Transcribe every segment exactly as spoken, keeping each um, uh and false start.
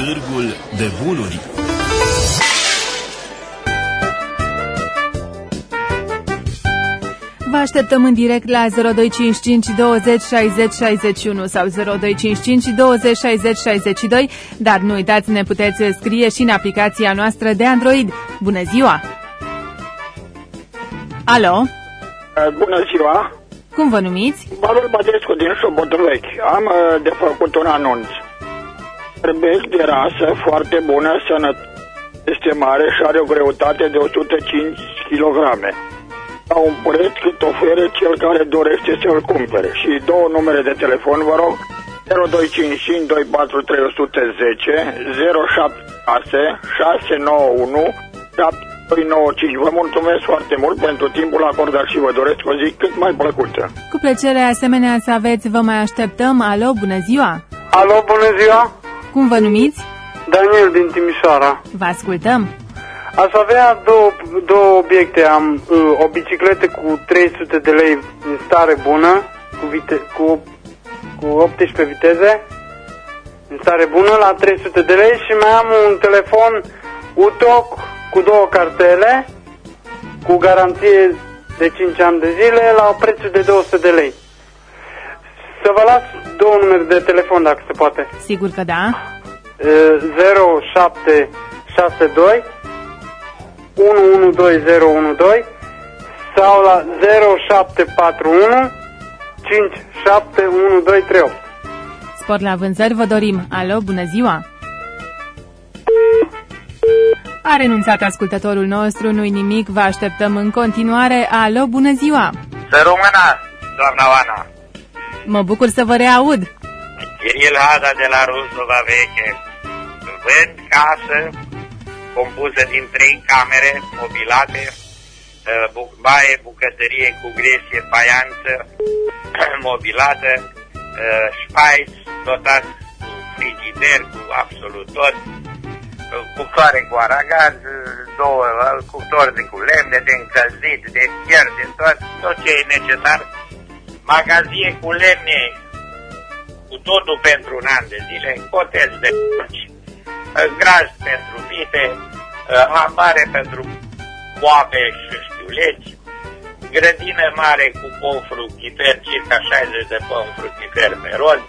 Târgul de bunuri. Vă așteptăm în direct la zero doi cinci cinci douăzeci șaizeci șaizeci și unu sau zero doi cinci cinci douăzeci șaizeci șaizeci și doi, dar nu uitați, ne puteți scrie și în aplicația noastră de Android. Bună ziua! Alo? Bună ziua! Cum vă numiți? Valul Badescu din Sobotovechi. Am de făcut un anunț. Vorbesc de rasă foarte bună, sănătate, este mare și are o greutate de o sută cinci kilograme. La un preț cât oferă cel care dorește să-l cumpere. Și două numere de telefon, vă rog, zero doi cinci cinci doi patru trei unu zero, zero șapte șase șase nouă unu șapte doi nouă cinci. Vă mulțumesc foarte mult pentru timpul acordat și vă doresc o zi cât mai plăcută. Cu plăcere, asemenea să aveți, vă mai așteptăm. Alo, bună ziua! Alo, bună ziua! Cum vă numiți? Daniel din Timișoara. Vă ascultăm. Aș avea două, două obiecte. Am uh, o bicicletă cu trei sute de lei în stare bună, cu, vite, cu, cu optsprezece viteze, în stare bună, la trei sute de lei, și mai am un telefon Utoc cu două cartele, cu garanție de cinci ani de zile, la prețul de două sute de lei. Să vă las două numere de telefon, dacă se poate. Sigur că da. zero șapte șase doi unu unu doi zero unu doi sau la zero șapte patru unu cinci șapte unu doi trei opt. Spor la vânzări vă dorim. Alo, bună ziua! A renunțat ascultătorul nostru, nu-i nimic, vă așteptăm în continuare. Alo, bună ziua! Să rămână, doamna Oana! Mă bucur să vă reaud. Kiril Hada de la Ruzova Veche. Vând casă compusă din trei camere mobilate, baie, bucătărie cu gresie, faianță mobilată, șpaiț dotat cu frigider, cu absolut tot, cuptoare cu aragaz, două cuptori de cu lemne, de încălzit, de fier, de tot, tot ce e necesar, magazie cu lemne, cu totul pentru un an de zile, cotezi de porci, graj pentru vite, ambare pentru boabe și știuleți, grădină mare cu pom fructifer, circa șaizeci de pom fructifer pe roz,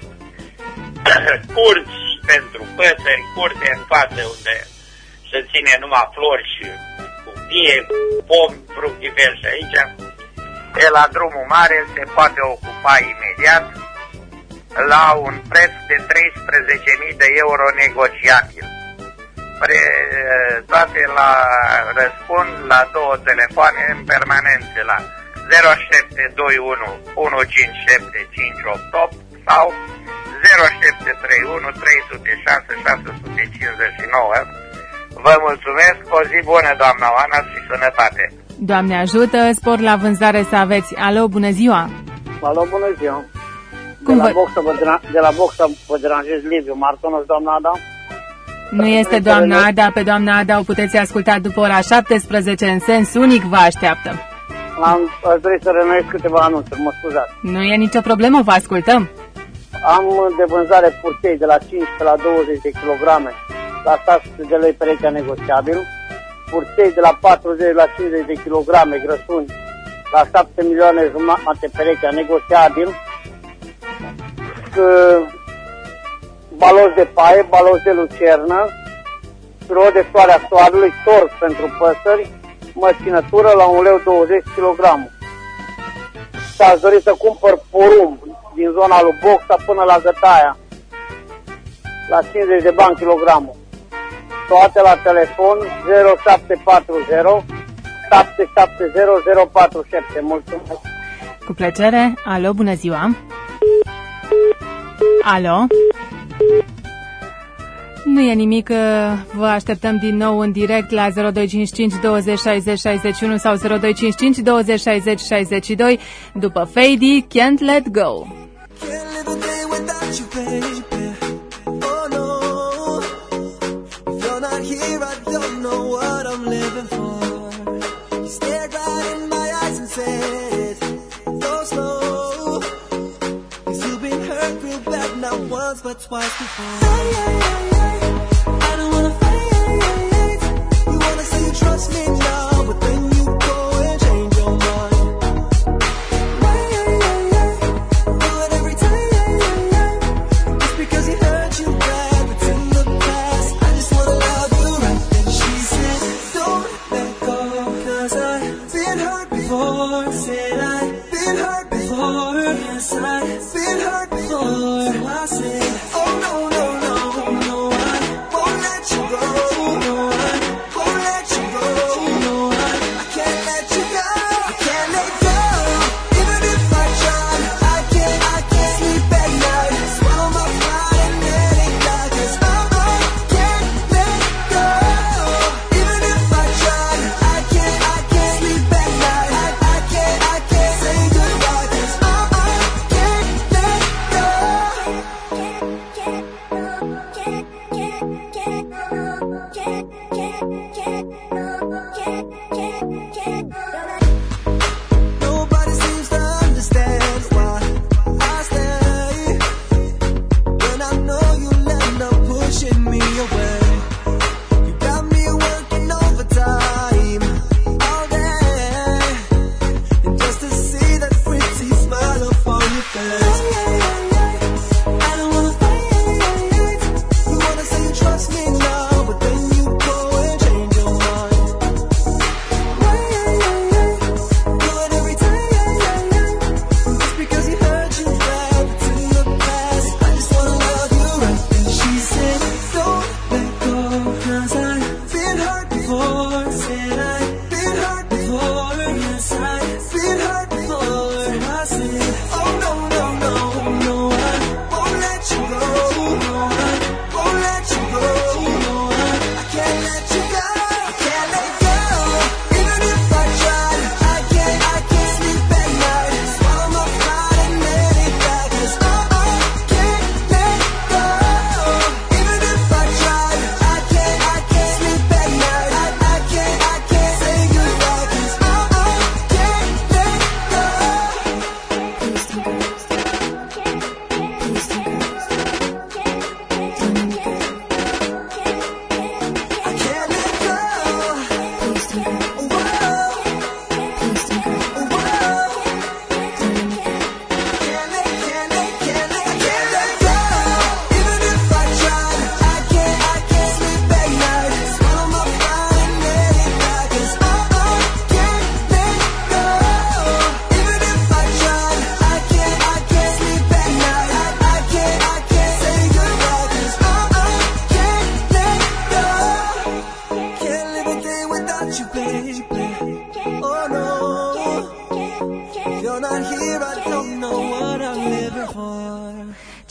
curți pentru păsări, curte în față unde se ține numai flori și cutie, pomi fructiferi și aici. E la drumul mare, se poate ocupa imediat la un preț de treisprezece mii de euro negociabil. Pre, toate la răspund la două telefoane în permanență, la zero șapte doi unu unu cinci șapte cinci opt opt sau zero șapte trei unu trei zero șase șase cinci nouă. Vă mulțumesc, o zi bună, doamna Oana, și sănătate! Doamne ajută, spor la vânzare să aveți. Alo, bună ziua! Alo, bună ziua! Cum de, la vă... box, vă de la box vă deranjez Liviu Martonos, doamna Ada? Nu este doamna Ada, pe doamna Ada o puteți asculta după ora șaptesprezece, în sens unic vă așteaptă. Am, aș dori să renuiesc câteva anunțuri, mă scuzați. Nu e nicio problemă, vă ascultăm. Am de vânzare purtei de la cincisprezece la douăzeci de kilograme la șase sute de lei perechea negociabil, purtei de la patruzeci la cincizeci de kilograme grăsuni la șapte milioane jumate perechea negociabil, baloți de paie, baloți de lucernă, ro de soare a soarelui, torc pentru păsări, măcinătură la un leu douăzeci kilograme. Și aș dori să cumpăr porumb din zona lui Boxa până la Gătaia, la cincizeci de bani kilogramul. Toate la telefon zero șapte patru zero șapte șapte zero zero patru șapte. Mulțumesc! Cu plăcere! Alo, bună ziua! Alo? Nu e nimic, vă așteptăm din nou în direct la zero doi cinci cinci douăzeci șaizeci șaizeci și unu sau zero doi cinci cinci douăzeci șaizeci șaizeci și doi. După Fady, Can't Let Go. But twice before.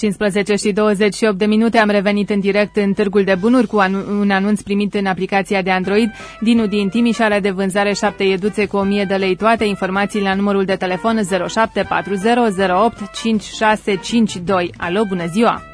cincisprezece și douăzeci și opt de minute, am revenit în direct în Târgul de Bunuri cu un anunț primit în aplicația de Android. Dinu din Timișoara de vânzare șapte ieduțe cu o mie de lei toate. Informații la numărul de telefon zero șapte patru zero zero opt cinci șase cinci doi. Alo, bună ziua!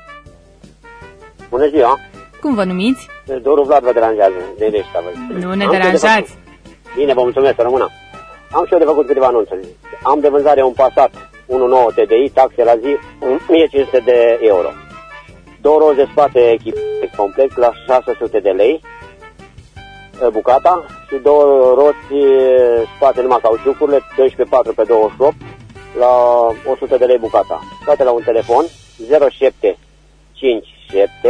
Bună ziua! Cum vă numiți? Doru Vlad vă deranjează, de Reșta. Nu ne deranjați! Bine, vă mulțumesc, să rămână. Am și eu de făcut câteva anunțuri. Am de vânzare un Passat unu virgulă nouă T D I, taxe la zi, o mie cinci sute de euro. Două roți de spate echipate complet la șase sute de lei, bucata, și două roți spate numai cauciucurile, doisprezece patru pe douăzeci și opt, la o sută de lei bucata. Toate la un telefon, zero șapte cinci șapte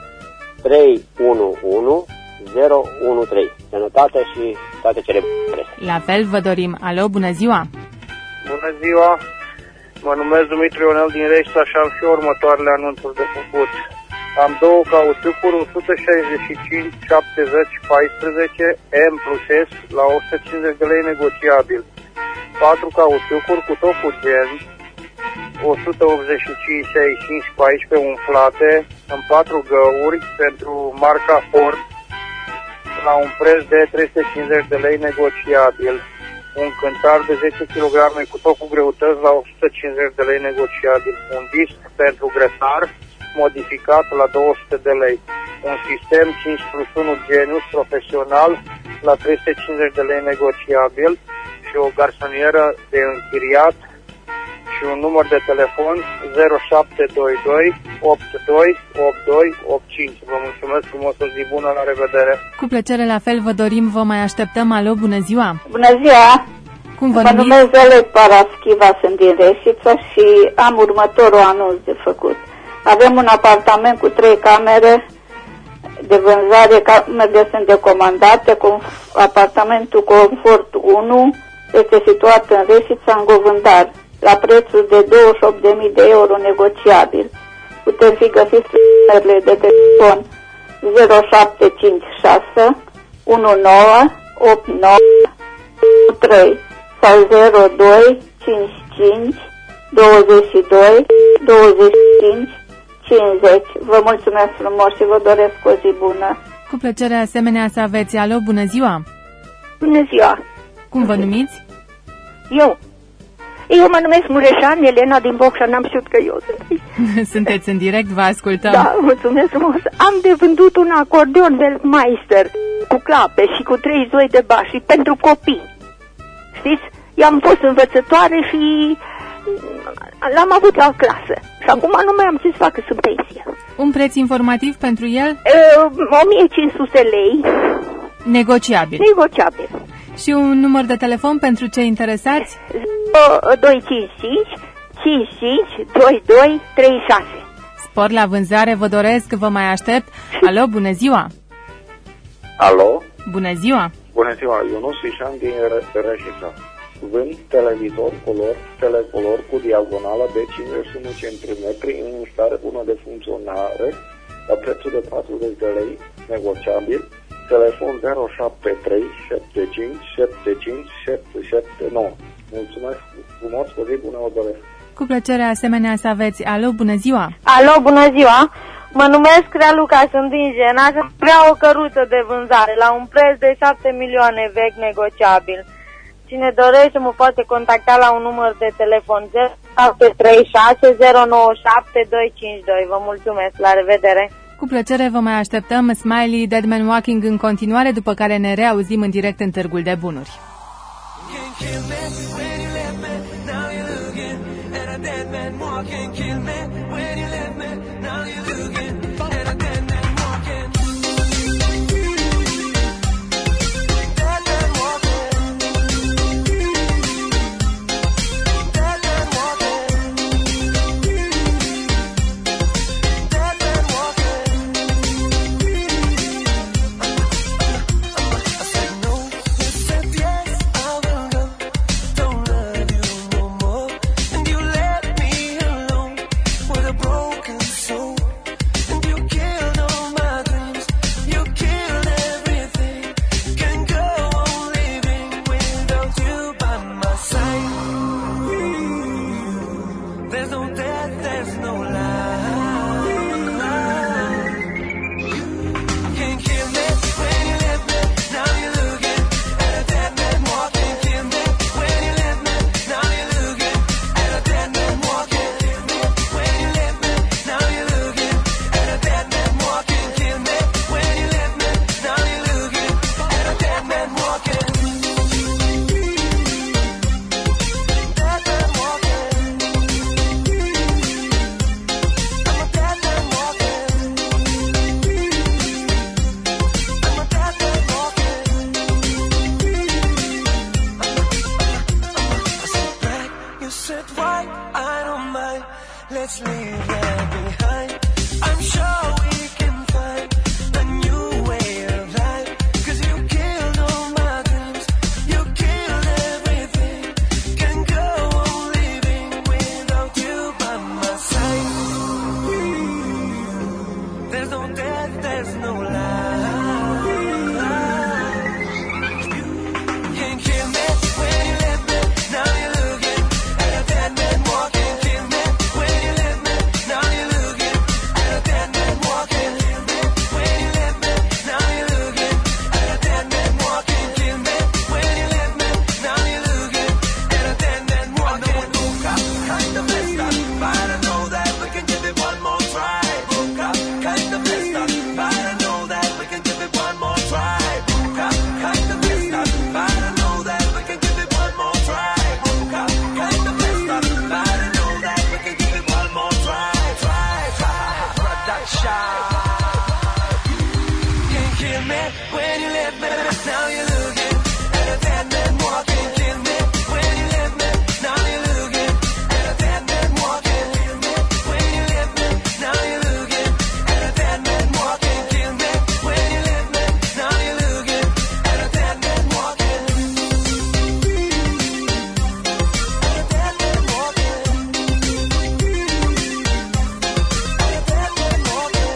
trei unu unu zero unu trei. Sănătate și toate cele bune. La fel vă dorim. Alo, bună ziua! Bună ziua! Mă numesc Dumitru Ionel din Reșta și am și următoarele anunțuri de făcut. Am două cauciucuri, o sută șaizeci și cinci șaptezeci paisprezece M plus S la o sută cincizeci de lei negociabil. patru cauciucuri cu tot cu gen, o sută optzeci și cinci șaizeci și cinci paisprezece umflate, în patru găuri pentru marca Ford, la un preț de trei sute cincizeci de lei negociabil. Un cântar de zece kilograme cu tot cu greutăți la o sută cincizeci de lei negociabil. Un disc pentru grătar modificat la două sute de lei. Un sistem cinci plus unu Genius profesional la trei sute cincizeci de lei negociabil și o garsonieră de închiriat și un număr de telefon zero șapte doi doi opt doi opt doi opt cinci. Vă mulțumesc frumos, o zi bună, la revedere! Cu plăcere, la fel vă dorim, vă mai așteptăm. Alo, bună ziua! Bună ziua! Cum vă Mă numiți? numesc Zele Paraschiva, sunt din Reșița și am următorul anunț de făcut. Avem un apartament cu trei camere de vânzare, camerele sunt decomandate, cu apartamentul Confort unu este situat în Reșița, în Govândar, la prețul de douăzeci și opt de mii de euro negociabil. Putem fi găsiți numerele de telefon zero șapte cinci șase unu nouă opt nouă trei sau zero doi cinci cinci douăzeci și doi douăzeci și cinci cincizeci. Vă mulțumesc frumos și vă doresc o zi bună. Cu plăcere, asemenea, să aveți. Alo, bună ziua! Bună ziua! Cum vă numiți? Eu. Eu mă numesc Mureșan, Elena din Bocșa, n-am știut că eu sunt. Sunteți în direct, vă ascultăm. Da, mulțumesc frumos. Am de vândut un acordeon Weltmeister cu clape și cu trei zoi de bași pentru copii. Știți? Eu am fost învățătoare și l-am avut la clasă. Și acum nu mai am ce să fac, că sunt pensie. Un preț informativ pentru el? o mie cinci sute lei. Negociabil. Negociabil. Și un număr de telefon pentru cei interesați? doi cinci cinci cinci cinci doi doi trei șase. Spor la vânzare vă doresc, vă mai aștept. Alo, bună ziua! Alo? Bună ziua! Bună ziua, Ionus Ișan din Reșița. Vând televizor color, telecolor cu diagonală de cincizeci și unu centimetri în stare bună de funcționare, la prețul de patruzeci de lei, negociabil, telefon zero șapte trei șapte cinci șapte cinci șapte șapte nouă. Mulțumesc frumos, o zi bună, o doresc. Cu plăcere, asemenea, să aveți. Alo, bună ziua! Alo, bună ziua! Mă numesc Raluca, sunt din Jena și vreau o căruță de vânzare la un preț de șapte milioane vechi negociabil. Cine dorește mă poate contacta la un număr de telefon zero șapte trei șase zero nouă șapte doi cinci doi. Vă mulțumesc, la revedere! Cu plăcere vă mai așteptăm. Smiley, Dead Man Walking în continuare, după care ne reauzim în direct în Târgul de Bunuri. There's no death, there's no life. Can't kill me when you let me. Now you're looking at a dead man walking. Kill me when you let me. Now you're looking at a dead man walking. Kill me when you let me. Now you're looking at a dead man walking. Kill me when you let me. Now you're looking at a dead man walking. I know it woke up, kind of messed up, but I know that we can give it one more try. Woke up, kind of messed up, but I know that we can give it one more try. Woke up, kind of messed up, but I know that we can give it one more try. Woke up, kind of messed up, but I know that we can give it one more try. Try, try, production. Can't kill me when you let me. Now you're looking at a dead man walking. Kill me when you let me. Now you're looking at a dead man walking. Kill me when you let me. Now you're looking at a dead man walking. Kill me when you let me. Now you're looking at a dead man walking. At a dead man walking. At a dead man walking.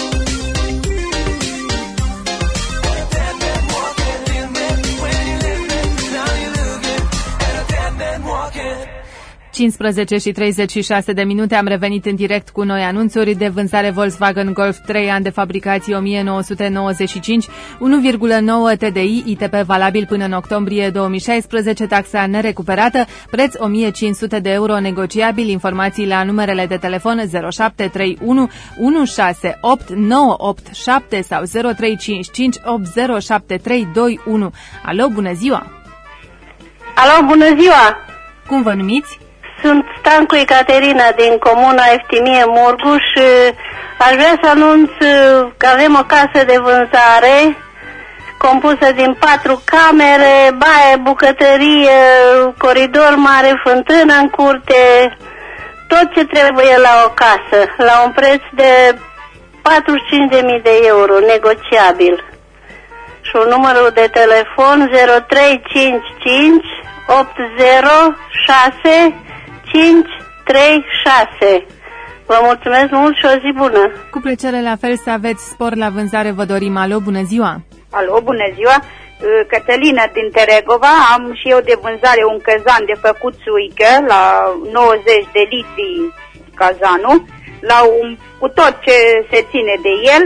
At a dead man walking. Kill me when you let me. Now you're looking at a dead man walking. cincisprezece și treizeci și șase de minute, am revenit în direct cu noi anunțuri de vânzare Volkswagen Golf trei ani de fabricație o mie nouă sute nouăzeci și cinci, unu virgulă nouă T D I, I T P valabil până în octombrie două mii șaisprezece, taxa nerecuperată, preț o mie cinci sute de euro negociabil, informații la numerele de telefon zero șapte trei unu unu șase opt nouă opt șapte sau zero trei cinci cinci opt zero șapte trei doi unu. Alo, bună ziua! Alo, bună ziua! Cum vă numiți? Sunt Stancu Ecaterina din comuna Eftimie Murguș. Aș vrea să anunț că avem o casă de vânzare compusă din patru camere, baie, bucătărie, coridor mare, fântână în curte, tot ce trebuie la o casă, la un preț de patruzeci și cinci de mii de euro, negociabil. Și un numărul de telefon zero trei cinci cinci opt zero șase cinci trei șase. Vă mulțumesc mult și o zi bună. Cu plăcere, la fel, să aveți spor la vânzare, vă dorim. Alo, bună ziua! Alo, bună ziua! Cătălina din Teregova, am și eu de vânzare un cazan de făcut suică la nouăzeci de litri cazanul, la un, cu tot ce se ține de el,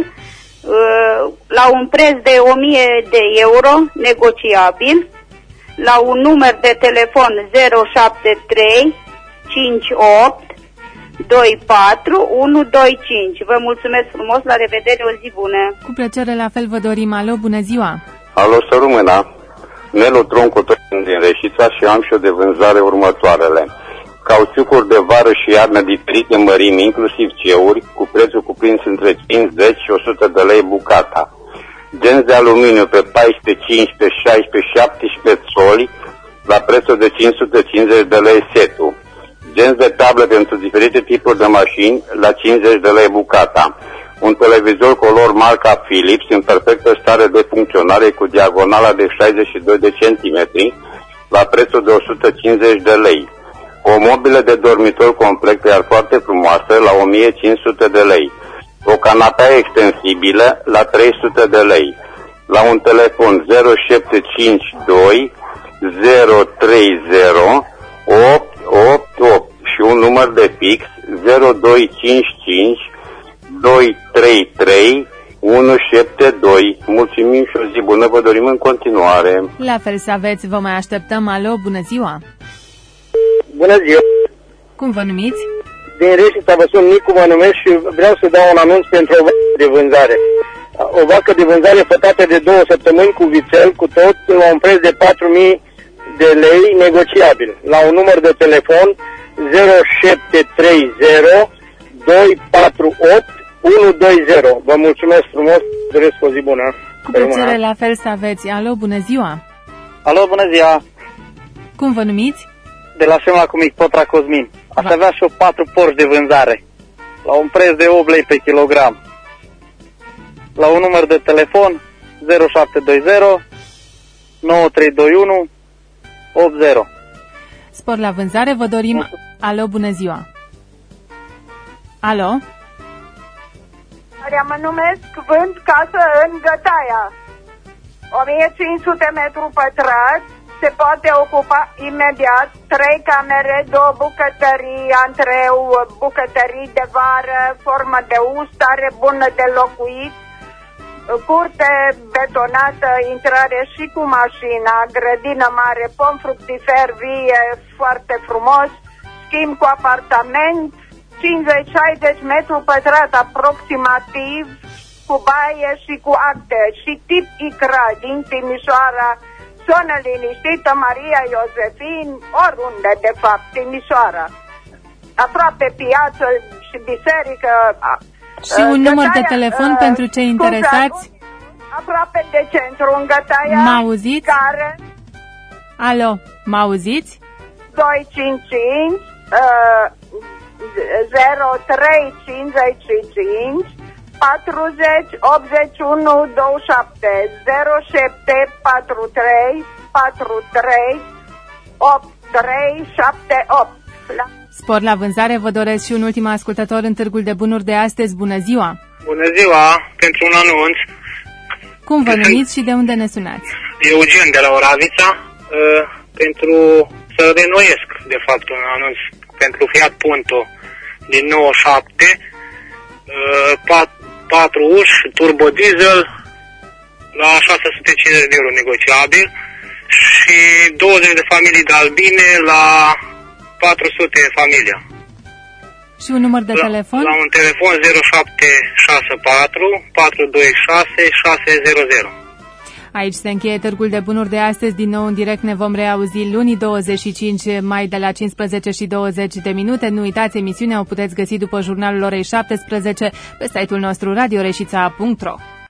la un preț de o mie de euro, negociabil, la un număr de telefon zero șapte trei cinci opt doi patru unu doi cinci. Vă mulțumesc frumos, la revedere, o zi bună. Cu plăcere, la fel, vă dorim. Alo, bună ziua! Alo, să rămână. Nelu Troncu din Reșița și am și eu de vânzare următoarele. Cauciucuri de vară și iarnă diferite mărimi, inclusiv ceuri, cu prețul cuprins între cincizeci și o sută de lei bucata. Genți de aluminiu pe paisprezece, cincisprezece, șaisprezece, șaptesprezece soli, la prețul de cinci sute cincizeci de lei setul. Genți de tablă pentru diferite tipuri de mașini, la cincizeci de lei bucata. Un televizor color marca Philips în perfectă stare de funcționare cu diagonala de șaizeci și doi de centimetri, la prețul de o sută cincizeci de lei. O mobilă de dormitor complet, iar foarte frumoasă, la o mie cinci sute de lei. O canapea extensibilă, la trei sute de lei. La un telefon zero șapte cinci doi zero trei zero opt opt opt și un număr de fix zero doi cinci cinci doi trei trei unu șapte doi. Mulțumim și o zi bună, vă dorim în continuare. La fel să aveți, vă mai așteptăm. Alo, bună ziua! Bună ziua! Cum vă numiți? Din Reșița vă sunt Nicu, mă numesc și vreau să dau un anunț pentru o vacă de vânzare. O vacă de vânzare fătată de două săptămâni cu vițel, cu tot, la un preț de patru mii de lei negociabil. La un număr de telefon zero șapte trei zero doi patru opt unu doi zero. Vă mulțumesc frumos, doresc o zi bună. Cu plăcere, la fel să aveți. Alo, bună ziua! Alo, bună ziua! Cum vă numiți? De la Șemla cu Mic, Potra Cosmin. Aș Va. avea și o patru Porsche de vânzare, la un preț de opt lei pe kilogram. La un număr de telefon zero șapte doi zero nouă trei doi unu opt zero. Spor la vânzare, vă dorim. Alo, bună ziua! Alo? Maria mă numesc, vând casă în Gătaia. o mie cinci sute metri pătrați, se poate ocupa imediat, trei camere, două bucătării, antreu, bucătării de vară, formă de U, stare bună de locuit, curte betonată, intrare și cu mașina, grădină mare, pom fructifer vie, foarte frumos, schimb cu apartament, cincizeci șaizeci metri pătrați aproximativ, cu baie și cu acte și tip Icra din Timișoara. Sună liniștită Maria Iosefin, oriunde de fapt, Timișoara. Aproape piață și biserică. Și un număr de telefon uh, pentru cei interesați? Aproape de centru în Gătaia. M-auziți? Care? Alo, m-auziți? doi cinci cinci uh, zero trei cincizeci și cinci patruzeci optzeci și unu douăzeci și șapte zero șapte patru trei patru trei opt trei șapte opt. Spor la vânzare vă doresc și un ultim ascultător în Târgul de Bunuri de astăzi. Bună ziua! Bună ziua! Pentru un anunț. Cum vă numiți și de unde ne sunați? Eugen de la Oravița. Uh, pentru să reînnoiesc, de fapt, un anunț pentru Fiat Punto din nouăzeci și șapte. Uh, patru uși, turbo diesel, la șase sute cincizeci de euro negociabil și douăzeci de familii de albine la patru sute familia. Și un număr de la, telefon? La un telefon zero șapte șase patru patru doi șase șase zero zero. Aici se încheie Târgul de Bunuri de astăzi. Din nou în direct ne vom reauzi luni douăzeci și cinci mai de la cincisprezece și douăzeci de minute. Nu uitați, emisiunea o puteți găsi după jurnalul orei șaptesprezece pe site-ul nostru radio reșița punct ro.